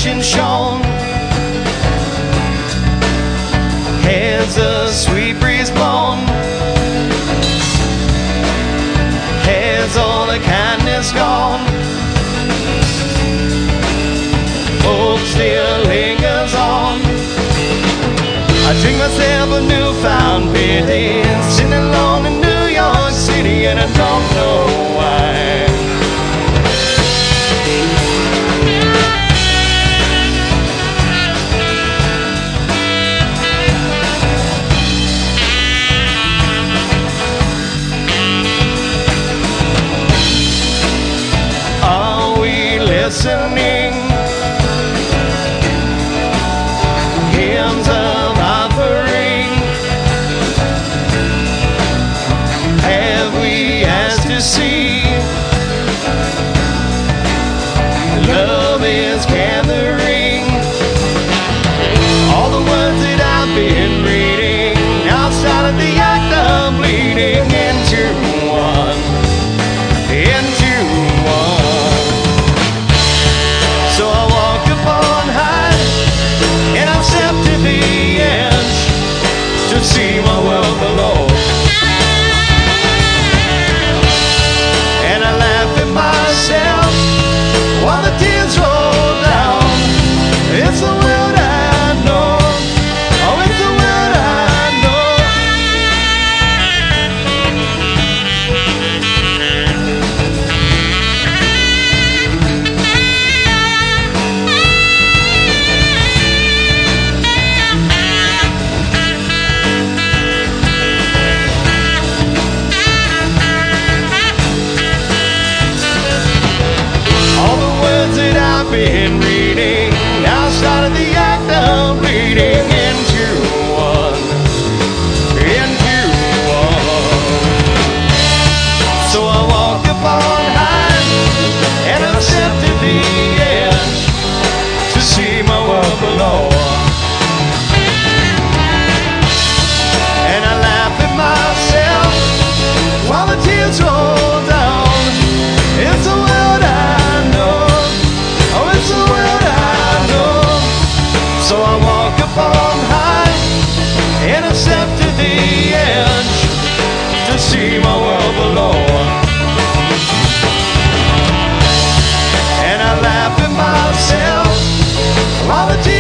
reflection shone. Has a sweet breeze blown? Has all the kindness gone? Hope still lingers on. I drink myself a newfound pity, sitting alone in New York City, and I don't know why. Are we listening? Hymns of offering. Have we asked to see? Love is gathering. All the words that I've been reading now started the act of bleeding into one. Into one. So I walk upon high, and I step to the edge to see my world below. And I laugh at myself while the tears roll down. It's the world I know. Oh, it's the world I know. All the words that I've been reading now started the act of bleeding into one. Into one. So I walk upon high, and I step to the edge to see my world below. And I laugh at myself while the tears roll down. It's the world I know. Oh, it's the world I know. So I walk upon high, and I step to the edge to see my world below. And I laugh at myself while the